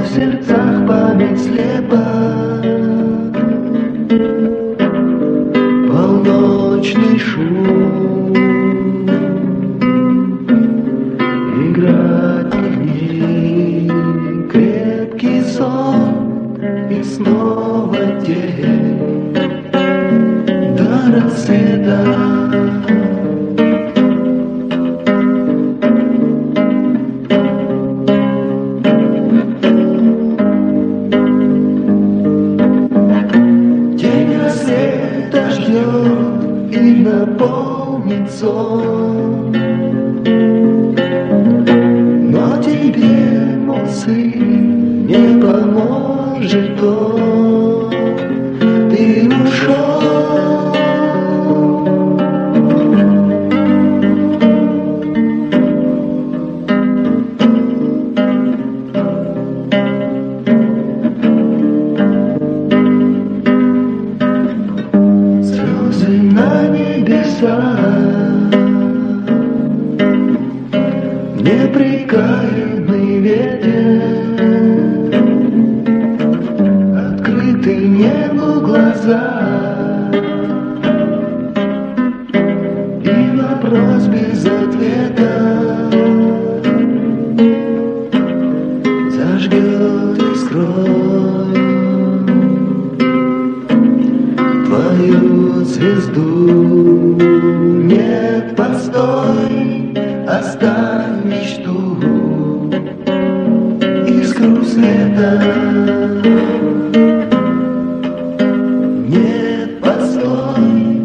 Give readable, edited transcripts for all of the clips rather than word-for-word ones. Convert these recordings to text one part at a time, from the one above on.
в сердцах память слепа. Полночный шум, играть огни, крепкий сон и снова день до рассвета. И наполнит сон, но тебе, мой сын, не поможет он, ты ушел. На небеса непрекаянный ветер, открытый небу глаза, и вопрос без ответа зажгет искрой твою звезду. Нет, постой, оставь мечту, искру света. Нет, постой,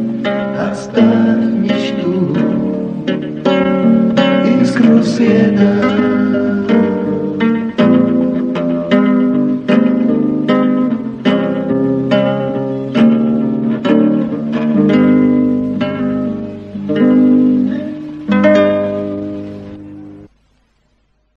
оставь мечту, искру света.